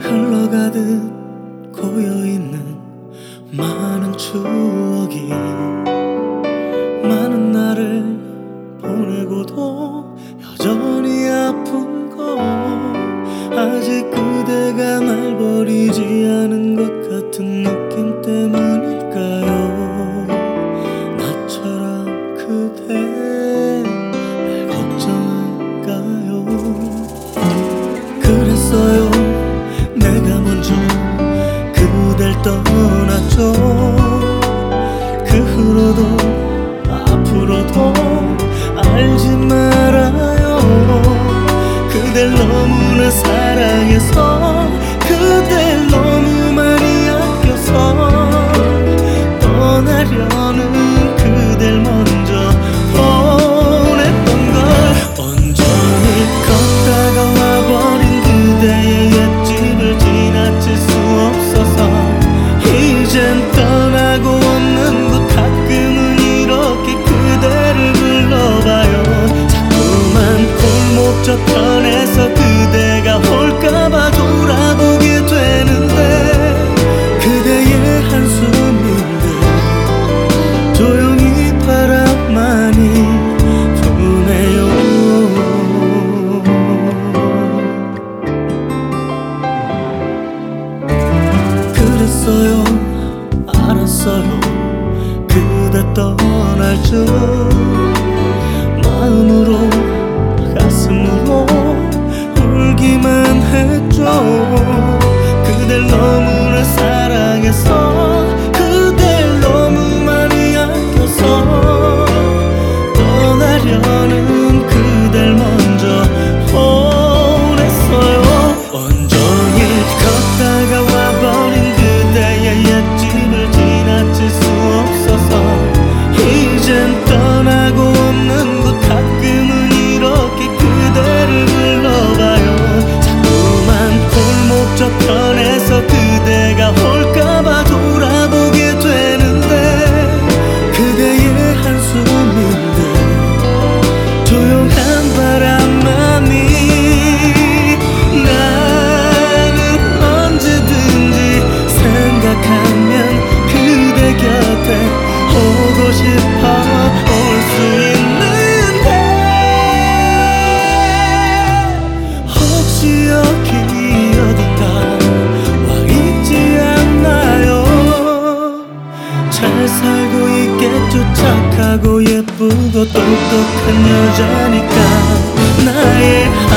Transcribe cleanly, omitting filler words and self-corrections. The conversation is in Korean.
흘러가듯 고여있는 많은 추억이 많은 날을 보내고도 여전히 아픈 건 아직 그대가 날 버리지 않은 것 같은 느낌 때문일까요? 나처럼 그대 날 걱정할까요? 그랬어요. 내가 먼저 그댈 떠났죠. 그 후로도 앞으로도 알지 말아요. 그댈 너무나 사랑해서 그댈 너무 많이 아껴서 떠나려는 그댈 먼저 보냈던 걸. 온종일 걷다가 와버린 그대의 옛집을 지나칠 수 없어서 이젠 떠나고 없는 곳 가끔은 이렇게 그대를 불러봐요. 자꾸만 골목 저편에서 그대가 올까봐 돌아보게 되는데 그대의 한숨인데 조용히 바람만이 부네요. 그랬어요. 알았어요. 그대 떠날 줄 마음으로 가슴으로 울기만 했죠. 그댈 너무나 사랑해서 그댈 너무 많이 아껴서 떠나려는 그댈 먼저 보냈어요. 온종일 걷다가 와버린 그대의 옛집을 지나칠 수 없어서 이젠 떠나고 없는 곳 가끔은 이렇게 그대를 불러봐요. 자꾸만 골목 저편에서 그대가 올까봐 돌아보게 되는데 그대의 한숨인데 조용한 바람만이. 나는 언제든지 생각하면 그대 곁에 오고 싶어 올 수 있는데 혹시 여기 어딘가 와 있지 않나요? 잘 살고 있겠죠. 착하고 예쁘고 똑똑한 여자니까 나의